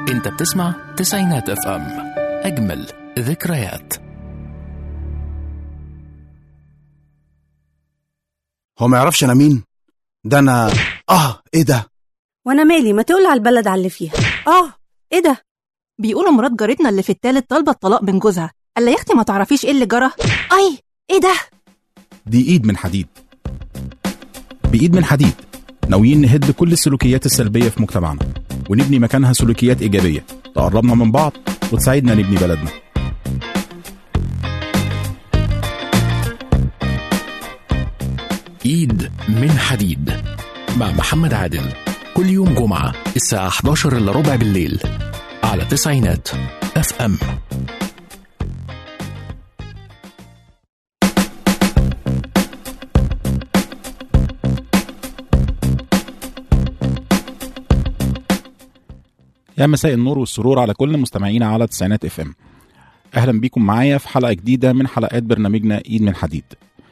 انت بتسمع تسعينات اف ام، اجمل ذكريات. هو ما يعرفش انا مين؟ ده انا ايه ده؟ وانا مالي؟ ما تقول على البلد على اللي فيها. ايه ده؟ بيقولوا مرات جارتنا اللي في التالت طالبه الطلاق من جوزها. قال يا اختي ما تعرفيش ايه اللي جرى؟ ايه ده؟ دي ايد من حديد. بايد من حديد ناويين نهد كل السلوكيات السلبيه في مجتمعنا ونبني مكانها سلوكيات ايجابيه تقربنا من بعض وتساعدنا نبني بلدنا. ايد من حديد مع محمد عادل، كل يوم جمعة الساعة 11:15 بالليل على تسعينات اف ام. يا مساء النور والسرور على كل مستمعينا على تسعينات اف ام. اهلا بيكم معايا في حلقة جديدة من حلقات برنامجنا ايد من حديد.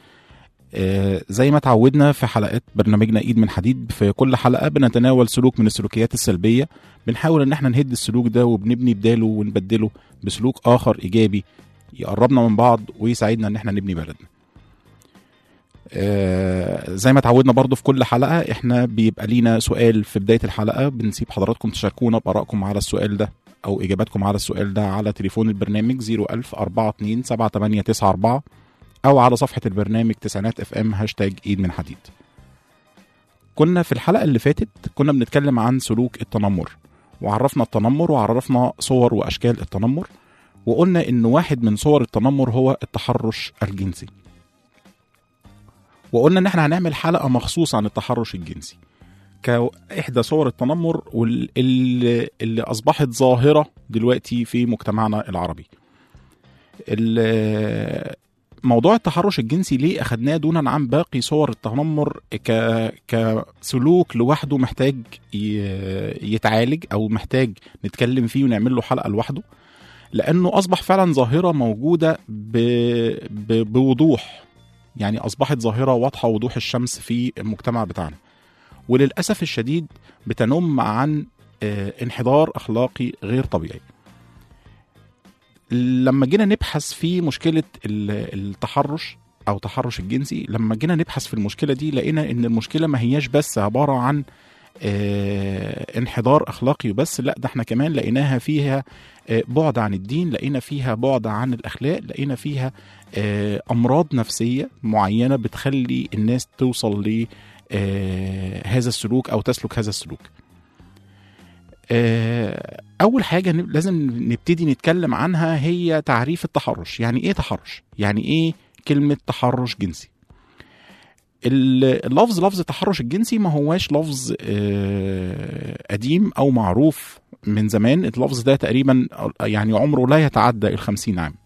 زي ما تعودنا في حلقات برنامجنا ايد من حديد، في كل حلقة بنتناول سلوك من السلوكيات السلبية، بنحاول ان احنا نهد السلوك ده وبنبني بداله ونبدله بسلوك اخر ايجابي يقربنا من بعض ويساعدنا ان احنا نبني بلدنا. زي ما تعودنا برضو في كل حلقة احنا بيبقى لينا سؤال في بداية الحلقة، بنسيب حضراتكم تشاركونا بآرائكم على السؤال ده او اجاباتكم على السؤال ده على تليفون البرنامج 010427894 او على صفحة البرنامج تسعينات اف ام هاشتاج ايد من حديد. كنا في الحلقة اللي فاتت كنا بنتكلم عن سلوك التنمر، وعرفنا التنمر وعرفنا صور واشكال التنمر، وقلنا ان واحد من صور التنمر هو التحرش الجنسي، وقلنا ان احنا هنعمل حلقة مخصوص عن التحرش الجنسي كإحدى صور التنمر اللي أصبحت ظاهرة دلوقتي في مجتمعنا العربي. موضوع التحرش الجنسي ليه أخدناه دونا عن باقي صور التنمر كسلوك لوحده محتاج يتعالج أو محتاج نتكلم فيه ونعمل له حلقة لوحده، لأنه أصبح فعلا ظاهرة موجودة بوضوح، يعني أصبحت ظاهرة واضحة وضوح الشمس في المجتمع بتاعنا، وللأسف الشديد بتنم عن انحدار أخلاقي غير طبيعي. لما جينا نبحث في مشكلة التحرش أو تحرش الجنسي، لما جينا نبحث في المشكلة دي لقينا إن المشكلة ما هياش بس عبارة عن انحدار أخلاقي بس، لا ده احنا كمان لقيناها فيها بعد عن الدين، لقينا فيها بعد عن الأخلاق، لقينا فيها أمراض نفسية معينة بتخلي الناس توصل ل هذا السلوك أو تسلك هذا السلوك. أول حاجة لازم نبتدي نتكلم عنها هي تعريف التحرش. يعني إيه تحرش؟ يعني إيه كلمة تحرش جنسي؟ لفظ التحرش الجنسي ما هواش لفظ قديم أو معروف من زمان. اللفظ ده تقريبا يعني عمره لا يتعدى 50 عام،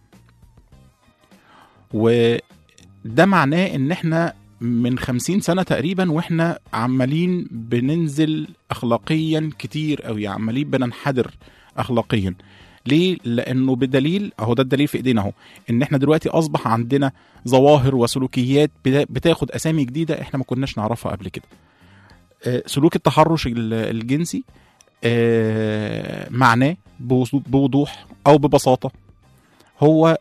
وده معناه إن إحنا من 50 سنة تقريبا وإحنا عمالين بننزل أخلاقيا كتير أو عمالين بننحدر أخلاقيا. ليه؟ لأنه بدليل أهو، ده الدليل في إيدينا أهو، إن إحنا دلوقتي أصبح عندنا ظواهر وسلوكيات بتاخد أسامي جديدة إحنا ما كناش نعرفها قبل كده. سلوك التحرش الجنسي معناه بوضوح أو ببساطة هو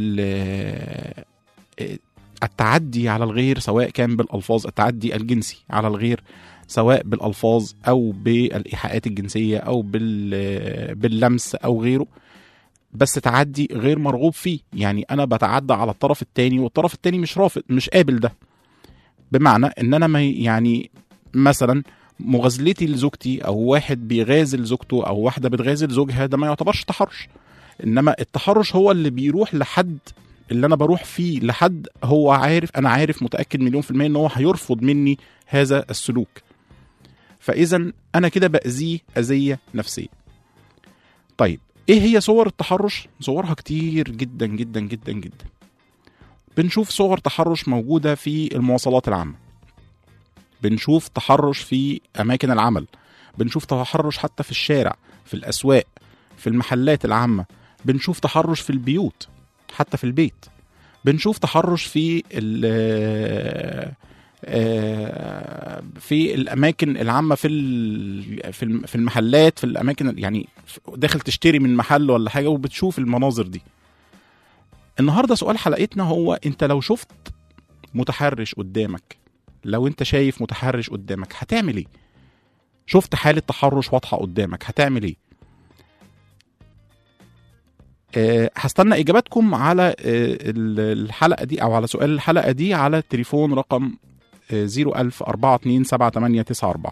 التعدي على الغير، سواء كان بالألفاظ، التعدي الجنسي على الغير سواء بالألفاظ أو بالإيحاءات الجنسية أو باللمس أو غيره، بس تعدي غير مرغوب فيه. يعني أنا بتعدى على الطرف التاني والطرف التاني مش رافض، مش قابل ده، بمعنى إن أنا ما يعني مثلا مغازلتي لزوجتي أو واحد بيغازل زوجته أو واحدة بتغازل زوجها، ده ما يعتبرش تحرش. إنما التحرش هو اللي بيروح لحد اللي أنا بروح فيه لحد هو عارف، أنا عارف متأكد 100% إن هو هيرفض مني هذا السلوك، فإذا أنا كده بأذيه أذية نفسية. طيب إيه هي صور التحرش؟ صورها كتير جدا جدا جدا جدا. بنشوف صور تحرش موجودة في المواصلات العامة، بنشوف تحرش في أماكن العمل، بنشوف تحرش حتى في الشارع، في الأسواق، في المحلات العامة، بنشوف تحرش في البيوت، حتى في البيت بنشوف تحرش في في الاماكن العامه، في المحلات، في الاماكن، يعني داخل تشتري من محل ولا حاجه وبتشوف المناظر دي. النهارده سؤال حلقتنا هو انت لو شفت متحرش قدامك، لو انت شايف متحرش قدامك هتعمل ايه؟ شفت حالة تحرش واضحة قدامك هتعمل ايه؟ هستنى اجاباتكم على الحلقة دي او على سؤال الحلقة دي على التليفون رقم 010427894.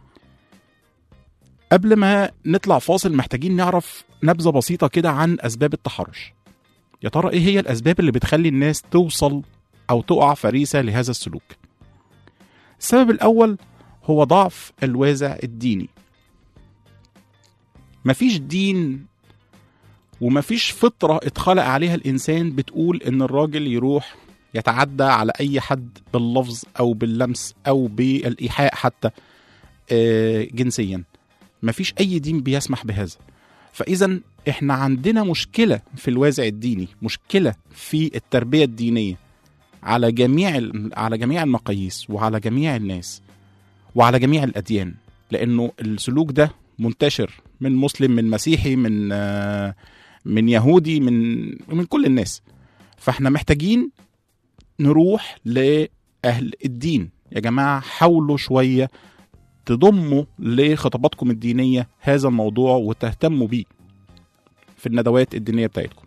قبل ما نطلع فاصل محتاجين نعرف نبذة بسيطة كده عن اسباب التحرش. يا ترى ايه هي الاسباب اللي بتخلي الناس توصل او تقع فريسة لهذا السلوك؟ السبب الاول هو ضعف الوازع الديني. مفيش دين ومفيش فطرة اتخلق عليها الإنسان بتقول إن الراجل يروح يتعدى على أي حد باللفظ أو باللمس أو بالإيحاء حتى جنسيا. مفيش أي دين بيسمح بهذا. فإذا إحنا عندنا مشكلة في الوازع الديني، مشكلة في التربية الدينية على جميع المقاييس وعلى جميع الناس وعلى جميع الأديان، لأنه السلوك ده منتشر من مسلم، من مسيحي، من يهودي، من كل الناس. فاحنا محتاجين نروح لأهل الدين. يا جماعة حاولوا شوية تضموا لخطاباتكم الدينية هذا الموضوع وتهتموا بيه في الندوات الدينية بتاعتكم.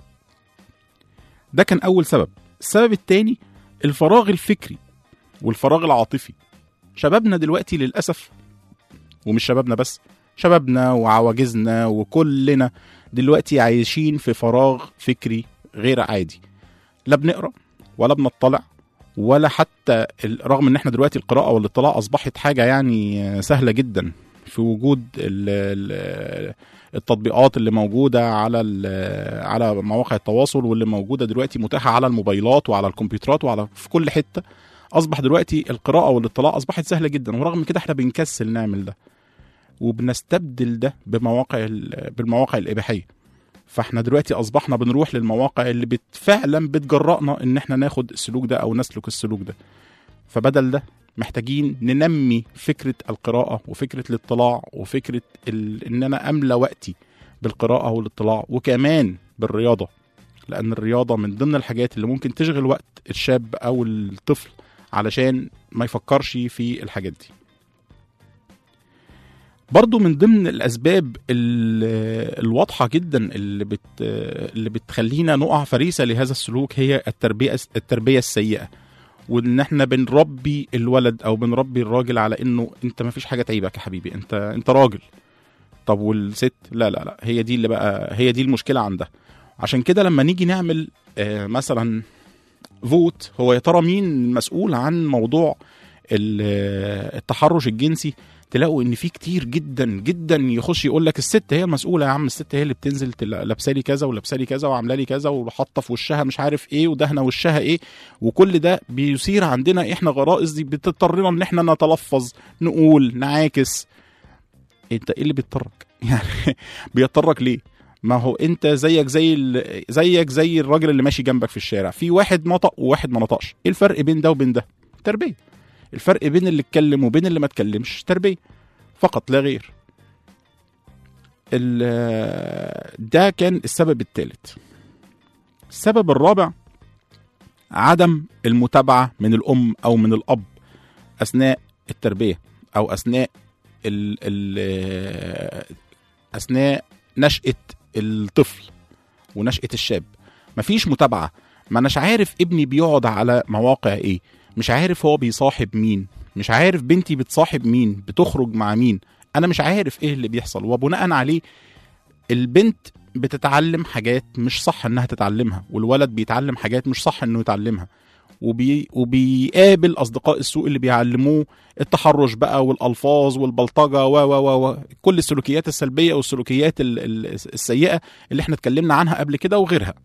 ده كان أول سبب. السبب الثاني الفراغ الفكري والفراغ العاطفي. شبابنا دلوقتي للأسف، ومش شبابنا بس، شبابنا وعواجزنا وكلنا دلوقتي عايشين في فراغ فكري غير عادي. لا بنقرأ ولا بنطلع ولا حتى، رغم ان احنا دلوقتي القراءة والاطلاع اصبحت حاجة يعني سهلة جدا في وجود التطبيقات اللي موجودة على مواقع التواصل، واللي موجودة دلوقتي متاحة على الموبايلات وعلى الكمبيوترات وعلى في كل حتة. اصبح دلوقتي القراءة والاطلاع اصبحت سهلة جدا، ورغم كده احنا بنكسل نعمل ده وبنستبدل ده بالمواقع الإباحية. فاحنا دلوقتي اصبحنا بنروح للمواقع اللي فعلا بتجرأنا ان احنا ناخد السلوك ده او نسلك السلوك ده. فبدل ده محتاجين ننمي فكرة القراءة وفكرة الاطلاع وفكرة ان انا املى وقتي بالقراءة والاطلاع، وكمان بالرياضة، لان الرياضة من ضمن الحاجات اللي ممكن تشغل وقت الشاب او الطفل علشان ما يفكرش في الحاجات دي. برضو من ضمن الأسباب الواضحة جدا اللي بتخلينا نقع فريسة لهذا السلوك هي التربية السيئة، وإن احنا بنربي الولد أو بنربي الراجل على إنه أنت ما فيش حاجة تعيبك يا حبيبي، أنت راجل. طب والست؟ لا هي دي المشكلة عندها. عشان كده لما نيجي نعمل مثلا فوت، هو يا ترى مين مسؤول عن موضوع التحرش الجنسي، تلاقوا ان في كتير جدا جدا يخش يقول لك الست هي المسؤوله. يا عم الست هي اللي بتنزل لابسه لي كذا ولابسه لي كذا وعامله لي كذا وحاطه في وشها مش عارف ايه ودهنه وشها ايه، وكل ده بيثير عندنا احنا غرائز دي بتضطرنا ان احنا نتلفظ، نقول، نعاكس. انت ايه اللي بيضطرك؟ يعني بيضطرك ليه؟ ما هو انت زيك زي الراجل اللي ماشي جنبك في الشارع، في واحد نطق وواحد ما نطقش. ايه الفرق بين ده وبين ده؟ تربيه. الفرق بين اللي اتكلم وبين اللي ما اتكلمش تربية فقط لا غير. ده كان السبب الثالث. السبب الرابع عدم المتابعة من الأم أو من الأب أثناء التربية أو أثناء نشأة الطفل ونشأة الشاب. مفيش متابعة. ما أناش عارف ابني بيقعد على مواقع إيه، مش عارف هو بيصاحب مين، مش عارف بنتي بتصاحب مين، بتخرج مع مين، أنا مش عارف إيه اللي بيحصل. وبناء عليه البنت بتتعلم حاجات مش صح إنها تتعلمها، والولد بيتعلم حاجات مش صح إنه يتعلمها، وبيقابل أصدقاء السوء اللي بيعلموه التحرش بقى والألفاظ والبلطجة كل السلوكيات السلبية والسلوكيات السيئة اللي احنا اتكلمنا عنها قبل كده وغيرها.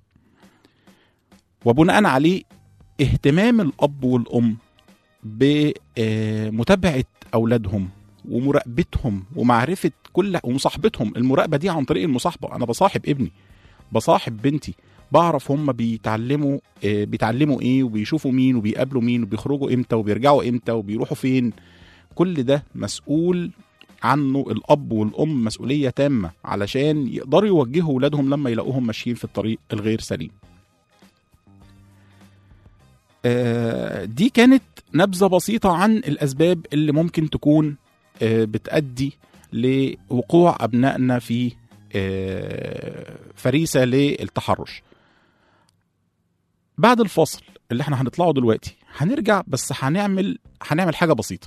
وبناء عليه اهتمام الأب والأم بمتابعة أولادهم ومراقبتهم ومعرفة ومصاحبتهم. المراقبة دي عن طريق المصاحبة. أنا بصاحب ابني، بصاحب بنتي، بعرف هم بيتعلموا ايه، وبيشوفوا مين، وبيقابلوا مين، وبيخرجوا امتى، وبيرجعوا امتى، وبيروحوا فين. كل ده مسؤول عنه الأب والأم مسؤولية تامة علشان يقدروا يوجهوا ولادهم لما يلاقوهم ماشيين في الطريق الغير سليم. دي كانت نبذة بسيطة عن الأسباب اللي ممكن تكون بتؤدي لوقوع أبنائنا في فريسة للتحرش. بعد الفاصل اللي احنا هنطلعه دلوقتي هنرجع، بس هنعمل حاجة بسيطة.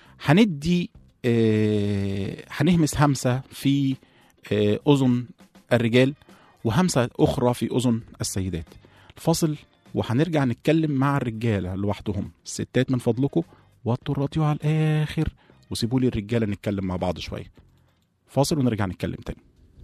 هنهمس همسة في أذن الرجال وهمسة أخرى في أذن السيدات. الفاصل وهنرجع نتكلم مع الرجالة لوحدهم. الستات من فضلكم وطوا الراديو على الآخر وسيبوا لي الرجالة نتكلم مع بعض شوية. فاصل ونرجع نتكلم تاني.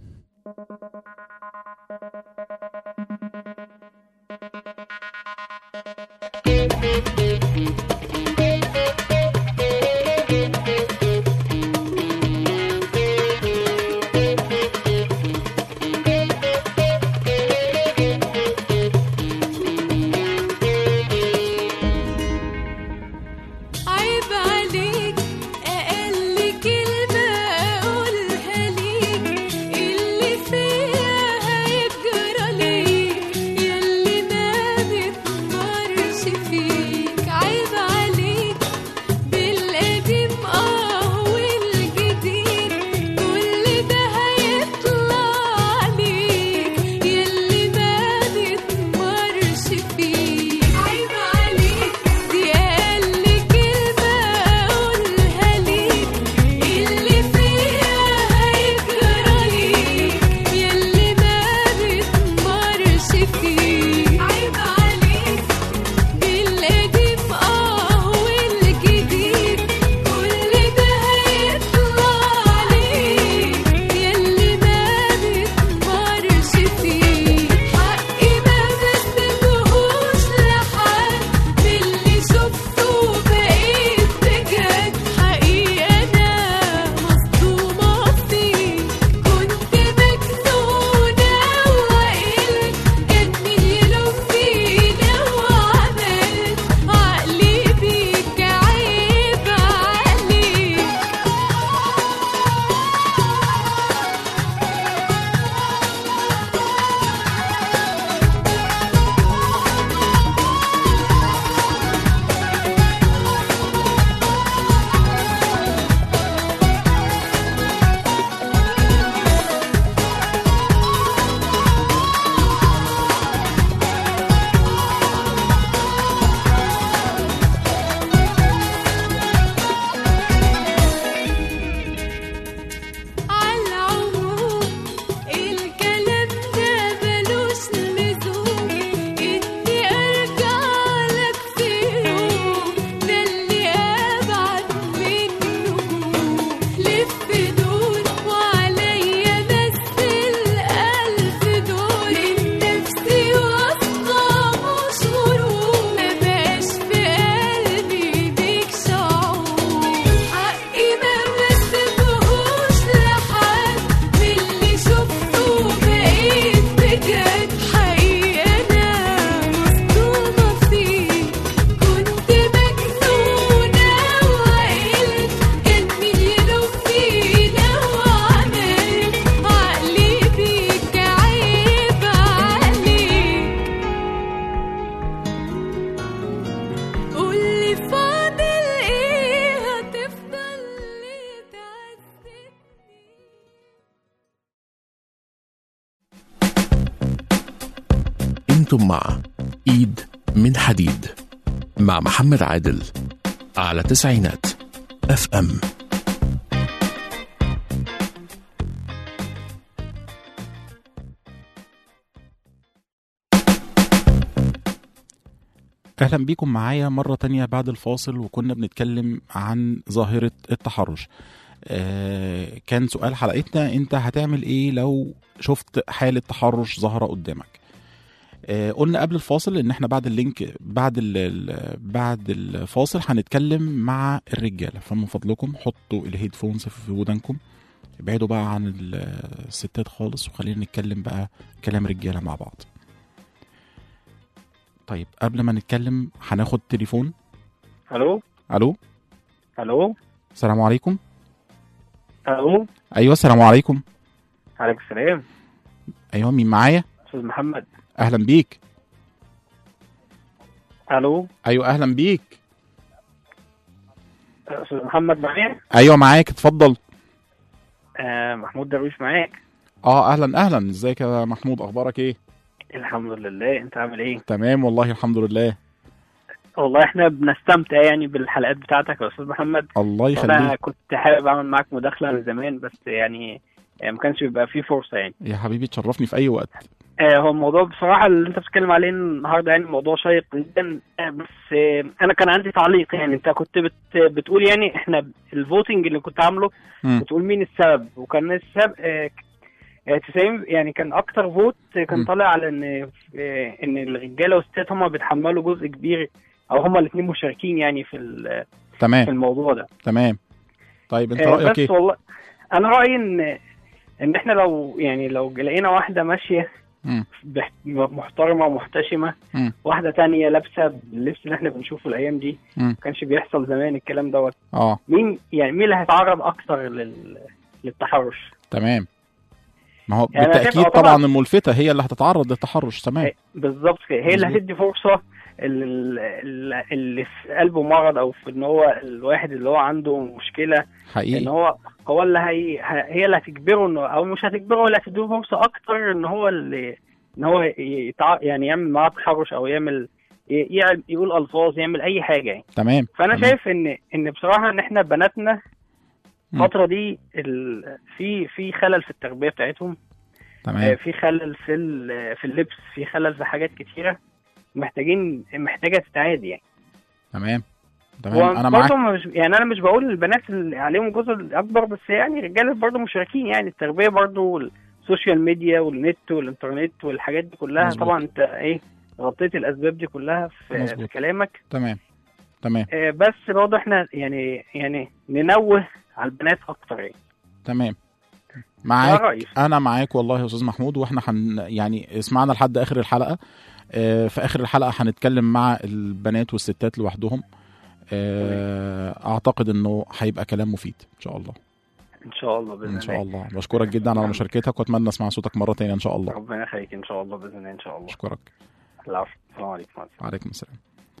أنتم مع إيد من حديد مع محمد عادل على تسعينات FM. أهلا بيكم معايا مرة تانية بعد الفاصل، وكنا بنتكلم عن ظاهرة التحرش. كان سؤال حلقتنا: أنت هتعمل إيه لو شفت حالة تحرش ظاهرة قدامك؟ قلنا قبل الفاصل ان احنا بعد اللينك بعد الفاصل هنتكلم مع الرجاله، فمن فضلكم حطوا الهيدفونز في ودانكم، ابعدوا بقى عن الستات خالص، وخلينا نتكلم بقى كلام رجاله مع بعض. طيب قبل ما نتكلم هناخد تليفون. الو الو الو السلام عليكم. الو ايوه السلام عليكم. عليكم السلام. ايوه مين معايا؟ استاذ محمد. اهلا بيك. الو ايوه اهلا بيك. استاذ محمد معايا؟ ايوه معاك اتفضل. محمود درويش معاك. اهلا اهلا، ازيك يا محمود، اخبارك ايه؟ الحمد لله، انت عامل ايه؟ تمام والله الحمد لله. والله احنا بنستمتع يعني بالحلقات بتاعتك يا استاذ محمد. الله انا يخليك كنت حابب اعمل معاك مداخله من زمان، بس يعني ما كانش بيبقى فيه فرصه يعني. يا حبيبي، تشرفني في اي وقت. هو الموضوع بصراحه اللي انت بتتكلم عليه النهارده يعني موضوع شيق جدا. بس انا كان عندي تعليق. يعني انت كنت بتقول يعني احنا الفوتنج اللي كنت عامله بتقول مين السبب، وكان السبب 90 يعني كان اكتر فوت كان طالع على ان الرجاله والستات هم بيتحملوا جزء كبير، او هم الاثنين مشاركين يعني في تمام في الموضوع ده. تمام. طيب انت رايك بس ايه؟ والله انا رايي ان احنا لو لقينا واحده ماشيه محترمه ومحتشمه، واحده تانية لابسه اللبس اللي احنا بنشوفه الايام دي، ما كانش بيحصل زمان الكلام دوت. مين اللي هيتعرض اكتر للتحرش؟ تمام. ما هو يعني بالتاكيد طبعا الملفته هي اللي هتتعرض للتحرش. تمام بالظبط كده، هي اللي هتدي فرصه اللي في قلبه مرض، او في ان هو الواحد اللي هو عنده مشكله حقيقي، ان هو اللي هي اللي هتجبره انه، او مش هتجبره، ولا هتديه فرصه اكتر ان هو يعني يعمل معاه تحرش، او يقول الفاظ، يعمل اي حاجه يعني. تمام. فانا شايف ان بصراحه ان احنا بناتنا الفتره دي في خلل في التربيه بتاعتهم. تمام. في خلل في اللبس، في خلل في حاجات كتيره محتاجه تتعاد يعني. تمام. انا معاك. يعني انا مش بقول البنات اللي عليهم الجزء الاكبر، بس يعني الرجاله برضه مشاركين يعني. التربيه برضه السوشيال ميديا والنت والانترنت والحاجات دي كلها. مزبوط. طبعا انت غطيت الاسباب دي كلها في كلامك. تمام. بس برضه احنا يعني ننوه على البنات اكتر يعني. تمام معاك. انا معاك والله يا استاذ محمود، واحنا يعني اسمعنا لحد اخر الحلقه. في اخر الحلقه هنتكلم مع البنات والستات لوحدهم. اعتقد انه هيبقى كلام مفيد ان شاء الله. ان شاء الله باذن الله. ان شاء الله. بشكرك جدا على مشاركتك، واتمنى اسمع صوتك مره ثانيه ان شاء الله. ربنا يخليك ان شاء الله باذن الله. ان شاء الله. اشكرك. العفو. السلام عليكم. وعليكم السلام.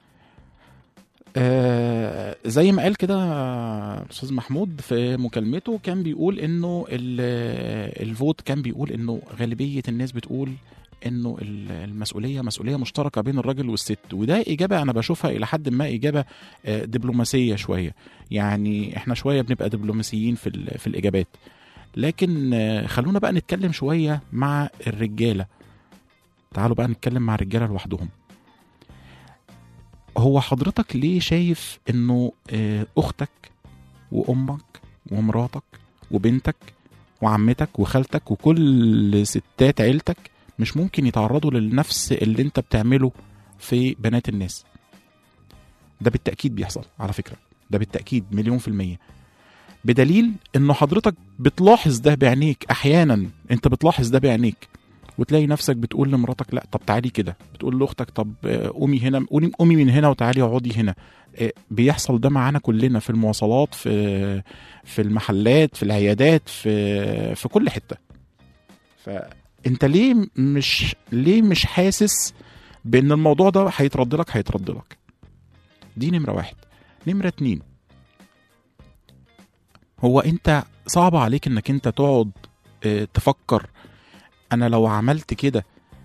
زي ما قال كده الاستاذ محمود في مكالمته، كان بيقول انه الفوت كان بيقول انه غالبيه الناس بتقول انه المسؤوليه مسؤوليه مشتركه بين الراجل والست، وده اجابه انا بشوفها الى حد ما اجابه دبلوماسيه شويه. يعني احنا شويه بنبقى دبلوماسيين في الاجابات، لكن خلونا بقى نتكلم شويه مع الرجاله. تعالوا بقى نتكلم مع الرجاله لوحدهم. هو حضرتك ليه شايف انه اختك وامك ومراتك وبنتك وعمتك وخالتك وكل ستات عيلتك مش ممكن يتعرضوا للنفس اللي انت بتعمله في بنات الناس؟ ده بالتأكيد بيحصل على فكرة، ده بالتأكيد 100%، بدليل انه حضرتك بتلاحظ ده بعينيك. احيانا انت بتلاحظ ده بعينيك وتلاقي نفسك بتقول لمراتك لا طب تعالي كده، بتقول لاختك طب قومي هنا، قومي من هنا وتعالي اقعدي هنا. بيحصل ده معانا كلنا في المواصلات، في المحلات، في العيادات، في كل حتة. فانت ليه مش حاسس بان الموضوع ده هيترد لك؟ دي نمرة 1. نمرة 2، هو انت صعب عليك انك انت تقعد تفكر انا لو عملت كده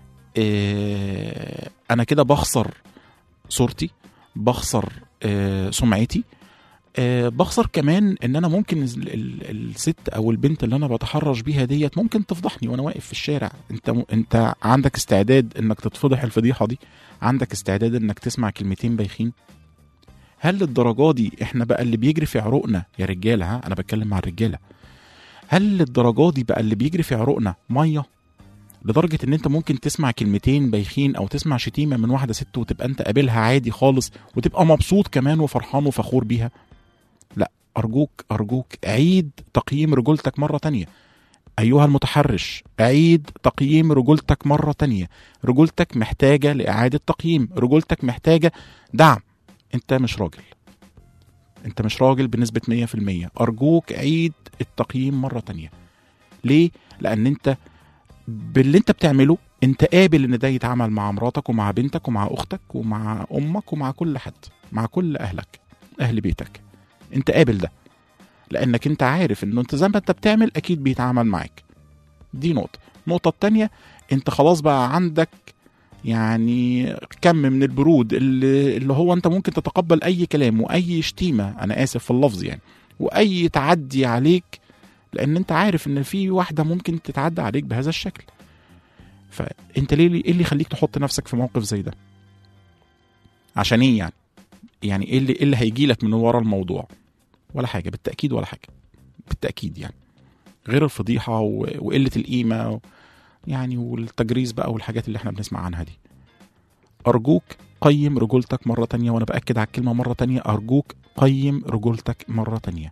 انا كده بخسر صورتي، بخسر سمعتي، بخسر كمان ان انا ممكن الست او البنت اللي انا بتحرش بيها ديت ممكن تفضحني وانا واقف في الشارع. انت عندك استعداد انك تتفضح الفضيحة دي؟ عندك استعداد انك تسمع كلمتين بايخين؟ هل للدرجة دي احنا بقى اللي بيجري في عروقنا يا رجالة؟ انا بتكلم مع الرجالة. هل للدرجة دي بقى اللي بيجري في عروقنا مية لدرجة ان انت ممكن تسمع كلمتين بايخين او تسمع شتيمة من واحدة ست وتبقى انت قابلها عادي خالص وتبقى مبسوط كمان وفرحان وفخور بيها؟ لا، ارجوك عيد تقييم رجولتك مرة تانية. أيها المتحرش، عيد تقييم رجولتك مرة تانية. رجولتك محتاجة لإعادة تقييم، رجولتك محتاجة دعم. أنت مش راجل، أنت مش راجل بنسبة 100%. أرجوك عيد التقييم مرة تانية. ليه؟ لأن أنت باللي أنت بتعمله أنت قابل إن ده يتعامل مع مراتك ومع بنتك ومع أختك ومع أمك ومع كل حد، مع كل أهلك، أهل بيتك. أنت قابل ده لأنك أنت عارف إنه أنت زي ما أنت بتعمل أكيد بيتعامل معاك. دي نقطة. النقطة التانية، أنت خلاص بقى عندك يعني كم من البرود اللي هو أنت ممكن تتقبل أي كلام وأي شتيمة، أنا آسف في اللفظ يعني، وأي تعدي عليك، لأن أنت عارف إن في واحدة ممكن تتعدى عليك بهذا الشكل. فأنت ليه إيه اللي يخليك تحط نفسك في موقف زي ده؟ عشان إيه يعني إيه اللي هيجي لك من ورا الموضوع؟ ولا حاجة بالتأكيد، ولا حاجة بالتأكيد يعني، غير الفضيحة وقلة القيمة يعني والتجريز بقى والحاجات اللي احنا بنسمع عنها دي. أرجوك قيم رجولتك مرة تانية، وأنا بأكد على الكلمة مرة تانية، أرجوك قيم رجولتك مرة تانية.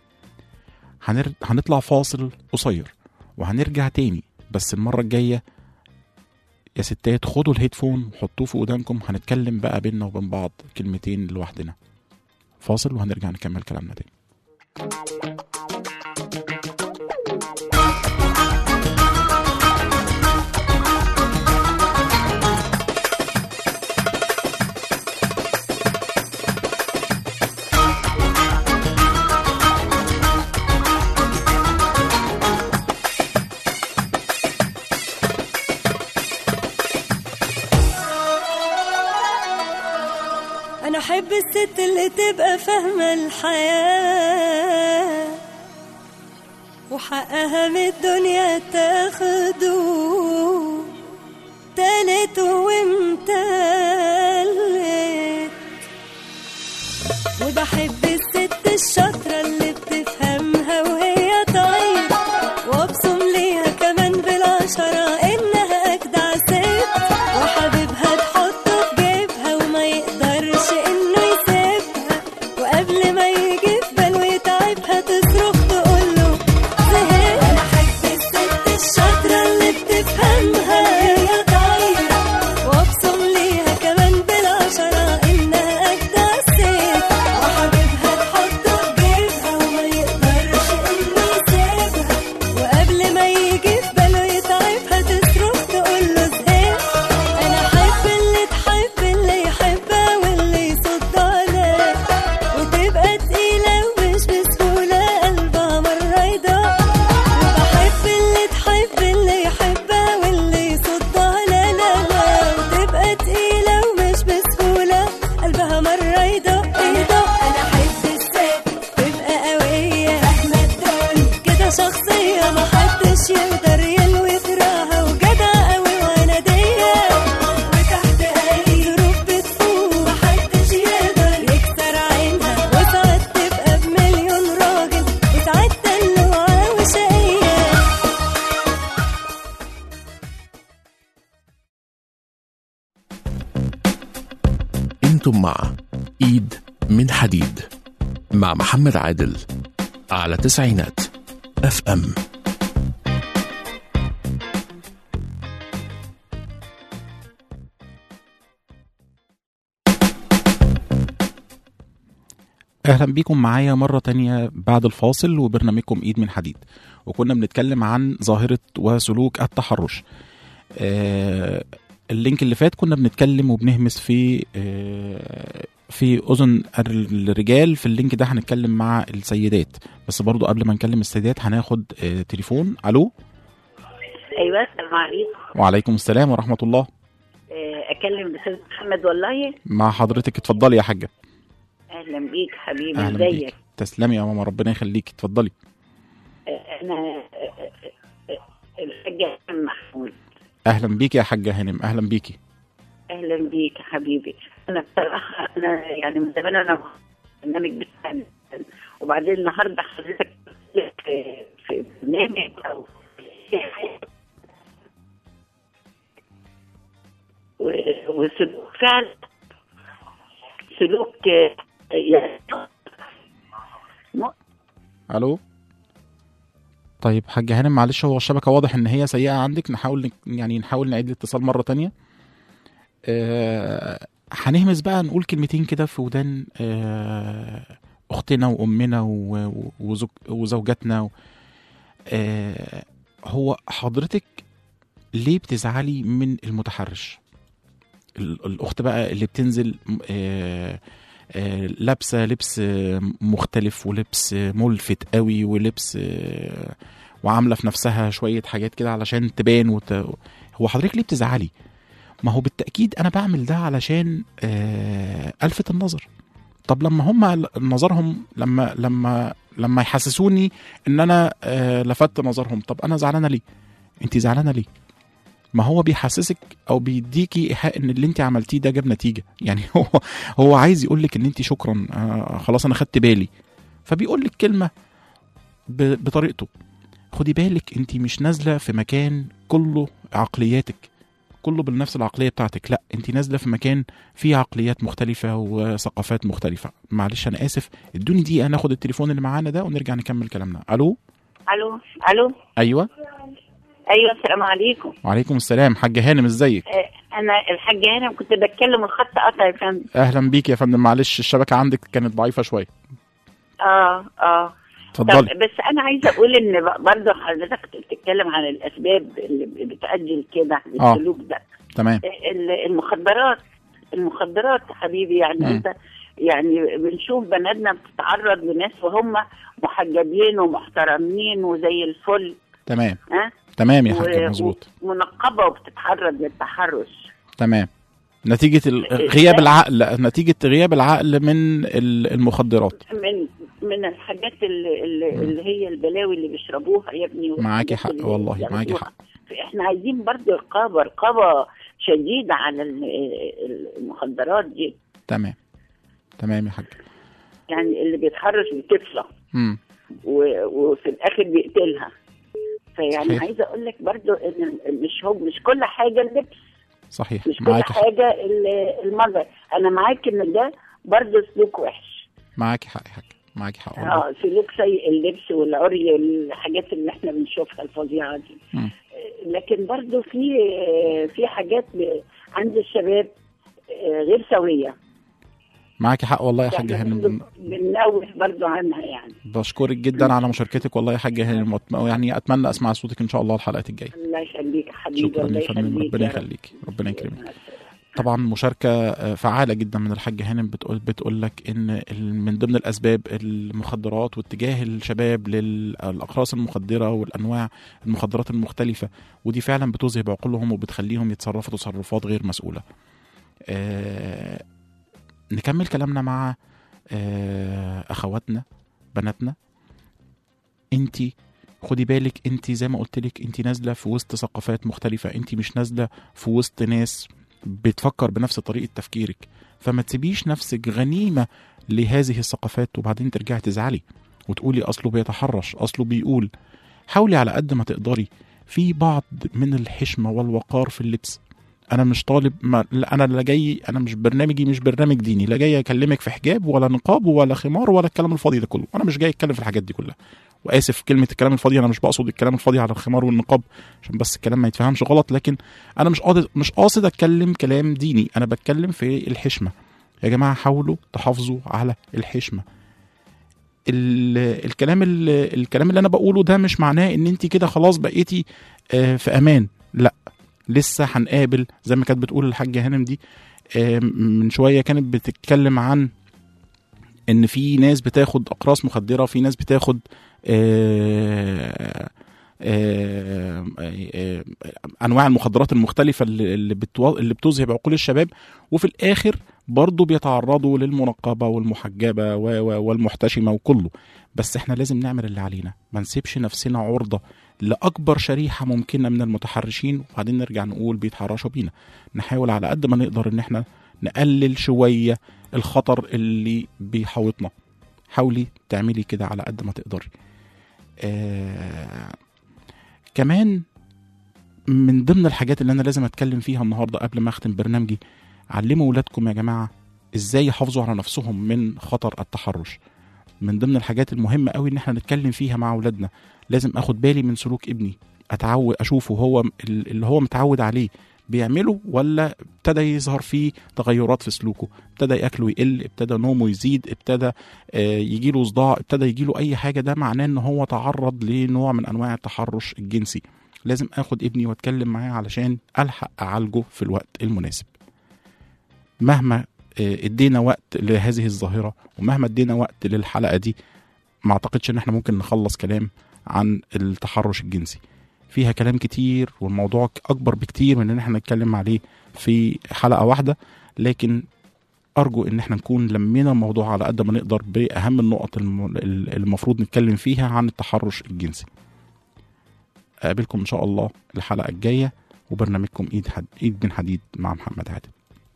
هنطلع فاصل قصير وهنرجع تاني، بس المرة الجاية يا ستات خدوا الهيدفون وحطوه في ودانكم، هنتكلم بقى بيننا وبين بعض كلمتين لوحدنا. فاصل وهنرجع نكمل كلامنا تاني. أنا أحب الست اللي تبقى فاهمة الحياة وحقها من الدنيا تاخده تالت ومتلت. وبحب الست الشاطرة اللي بتفهمها وهي طيب، وابصم ليها كمان بالعشرة إنها أجدع ست، وحبيبها تحطه في جيبها وما يقدرش إنه يسيبها، وقبل ما يجي في باله يتعبها تصرخ تقوله زهقت. أنا أحب الست الشاطرة اللي بتفهمها وهي طيبة، وابصم ليها كمان بالعشرة إنها أجدع ست، وحبيبها تحطه في جيبها وما يقدرش إنه يسيبها، وقبل ما يجي في باله يتعبها تصرخ تقوله زهقت. أنا أحب اللي تحب اللي يحبها واللي يصد عليها وتبقى تقيلة ومش بسهولة قلبها مرة يضاق. وبحب اللي تحب اللي يحبها واللي يصد عليها وتبقى تقيلة ومش بسهولة قلبها مرة يضاق. أنا أحب الست تبقى قوية فاهمة الدنيا كده، شخصية محدش يقدر يلوي دراعها، وجدعة قوي وعنادية وتحت أي ظروف بتفوق محدش يقدر يكسر عينها، وساعات تبقى بمليون راجل وساعات دلوعة وشقية. انتم مع ايد من حديد مع محمد عادل على تسعينات اف ام. اهلا بيكم معايا مرة تانية بعد الفاصل وبرنامجكم ايد من حديد، وكنا بنتكلم عن ظاهرة وسلوك التحرش. اللينك اللي فات كنا بنتكلم وبنهمس في اذن الرجال، في اللينك ده هنتكلم مع السيدات، بس برضو قبل ما نكلم السيدات هناخد تليفون. الو. ايوه السلام عليكم. وعليكم السلام ورحمة الله. اكلم الاستاذ محمد والله. مع حضرتك، اتفضلي يا حاجة. اهلا بيك حبيبي، اهلا ازيك؟ بيك. تسلمي يا ماما، ربنا يخليك، اتفضلي. انا الحاجة محمود. اهلا بيكي يا حاجة هانم، اهلا بيكي. اهلا بيك يا حبيبي. انا بصراحة انا يعني من زمان انا برنامج بتاعي، وبعدين النهارده حضرتك في برنامج او وسلوك فعلا سلوك يعني الو. طيب حاجة هانم معلش، هو الشبكة واضح ان هي سيئة عندك، نحاول نعيد الاتصال مرة تانية. هنهمس بقى نقول كلمتين كده في ودان اختنا وامنا وزوجتنا. هو حضرتك ليه بتزعلي من المتحرش؟ الاخت بقى اللي بتنزل لابسه لبس مختلف ولبس ملفت قوي ولبس وعامله في نفسها شويه حاجات كده علشان تبان هو حضرتك ليه بتزعلي؟ ما هو بالتاكيد انا بعمل ده علشان الفت النظر. طب لما هم نظرهم لما يحسسوني ان انا لفت نظرهم، طب انا زعلانه ليه؟ انت زعلانه ليه؟ ما هو بيحسسك او بيديكي ايحاء ان اللي انت عملتيه ده جاب نتيجه. يعني هو عايز يقول لك ان انت شكرا، خلاص انا خدت بالي، فبيقول لك كلمه بطريقته. خدي بالك انت مش نازله في مكان كله عقلياتك، كله بنفس العقليه بتاعتك، لا انت نازله في مكان فيه عقليات مختلفه وثقافات مختلفه. معلش انا اسف، ادوني دقيقه ناخد التليفون اللي معانا ده ونرجع نكمل كلامنا. الو ايوه السلام عليكم. وعليكم السلام. حاجه هانم ازيك؟ انا الحاجه هانم، كنت بتكلم الخط قطع يا فندم. اهلا بيك يا فندم، معلش الشبكه عندك كانت ضعيفه شويه. اتفضلي. بس انا عايزه اقول ان برضه حضرتك بتتكلم عن الاسباب اللي بتؤدي كده السلوك ده. تمام. المخدرات حبيبي، يعني انت يعني بنشوف بناتنا بتتعرض لناس وهم محجبين ومحترمين وزي الفل. تمام. تمام يا حاج، مظبوط. منقبه وبتتعرض للتحرش. تمام. نتيجه غياب العقل من المخدرات، من الحاجات اللي هي البلاوي اللي بيشربوها يا ابني. معاكي حق والله، معاكي حق. احنا عايزين برضه رقابه شديده على المخدرات دي. تمام يا حاج. يعني اللي بيتحرش بطفله وفي الاخر بيقتلها. فيعني عايزه اقول لك برضه ان مش كل حاجه اللبس. صحيح. مش كل حاجه المظهر. انا معاك ان ده برضه سلوك وحش. معاكي حق يا حاج، معاكي حق والله. سلوك سيء، اللبس والعري والحاجات اللي احنا بنشوفها الفظيعه دي. لكن برضه في حاجات عند الشباب غير سويه. معاكي حق والله يا حاجة هانم، بننوه برضو عنها. يعني بشكرك جدا على مشاركتك والله يا حاجة هانم، يعني اتمنى اسمع صوتك ان شاء الله الحلقات الجاية. الله يخليك حبيبي. شكرا يا فندم، ربنا يخليك، ربنا يكرمك. طبعا مشاركة فعالة جدا من الحاجة هانم، بتقول لك ان من ضمن الاسباب المخدرات واتجاه الشباب للاقراص المخدرة والانواع المخدرات المختلفة، ودي فعلا بتذهب عقولهم وبتخليهم يتصرفوا تصرفات غير مسؤولة. نكمل كلامنا مع اخواتنا بناتنا. انتي خدي بالك، انتي زي ما قلت لك انتي نازله في وسط ثقافات مختلفه، انتي مش نازله في وسط ناس بتفكر بنفس طريقه تفكيرك، فما تسيبيش نفسك غنيمه لهذه الثقافات وبعدين ترجعي تزعلي وتقولي اصله بيتحرش، اصله بيقول. حاولي على قد ما تقدري في بعض من الحشمه والوقار في اللبس. انا مش طالب، انا لا جاي، انا مش برنامج ديني، لا جاي اكلمك في حجاب ولا نقاب ولا خمار ولا الكلام الفاضي ده كله. انا مش جاي اتكلم في الحاجات دي كلها، واسف كلمه الكلام الفاضي، انا مش بقصد الكلام الفاضي على الخمار والنقاب عشان بس الكلام ما يتفهمش غلط، لكن انا مش قاصد اتكلم كلام ديني، انا بتكلم في الحشمه. يا جماعه حاولوا تحافظوا على الحشمه. الكلام اللي انا بقوله ده مش معناه ان انت كده خلاص بقيتي في امان، لا، لسه هنقابل زي ما كانت بتقول الحاجة هانم دي من شوية، كانت بتتكلم عن ان في ناس بتاخد اقراص مخدرة، في ناس بتاخد انواع المخدرات المختلفة اللي بتذهب عقول الشباب، وفي الاخر برضو بيتعرضوا للمنقبة والمحجبة والمحتشمة وكله. بس احنا لازم نعمل اللي علينا، ما نسيبش نفسنا عرضة لأكبر شريحة ممكنة من المتحرشين وبعدين نرجع نقول بيتحرشوا بينا. نحاول على قد ما نقدر ان احنا نقلل شوية الخطر اللي بيحوطنا. حاولي تعملي كده على قد ما تقدري. كمان من ضمن الحاجات اللي انا لازم اتكلم فيها النهاردة قبل ما اختم برنامجي، علموا ولادكم يا جماعة ازاي يحافظوا على نفسهم من خطر التحرش. من ضمن الحاجات المهمة قوي ان احنا نتكلم فيها مع اولادنا. لازم اخد بالي من سلوك ابني، اشوفه هو اللي هو متعود عليه بيعمله ولا ابتدى يظهر فيه تغيرات في سلوكه، ابتدى اكله يقل، ابتدى نومه يزيد، ابتدى يجيله صداع، ابتدى يجيله اي حاجة. ده معناه ان هو تعرض لنوع من انواع التحرش الجنسي. لازم اخد ابني واتكلم معاه علشان الحق اعالجه في الوقت المناسب. مهما ادينا وقت لهذه الظاهرة ومهما ادينا وقت للحلقة دي، ما اعتقدش ان احنا ممكن نخلص كلام عن التحرش الجنسي. فيها كلام كتير والموضوع اكبر بكتير من ان احنا نتكلم عليه في حلقة واحدة، لكن ارجو ان احنا نكون لمينا الموضوع على قد ما نقدر باهم النقط المفروض نتكلم فيها عن التحرش الجنسي. اقابلكم ان شاء الله الحلقة الجاية وبرنامجكم ايد من حديد مع محمد عادل.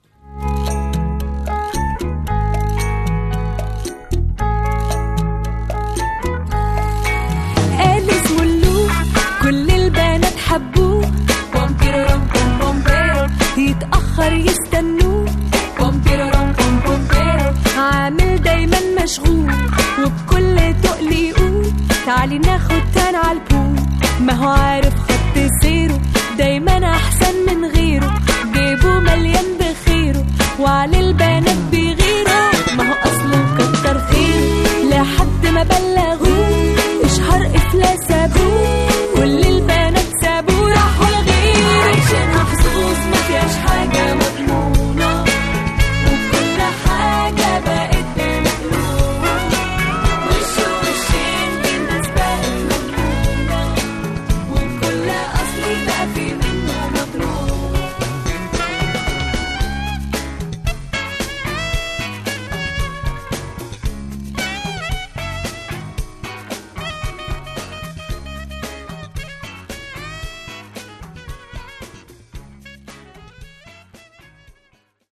قال اسمه اللوح كل البنات حبوه، يتأخر يستنوه، عامل دايما مشغول وبكل تقل يقول تعالي ناخد تان عالبول. ما هو عارف خط سيره دايما احسن من غيره، جيبه مليان بخيره وعلى البنات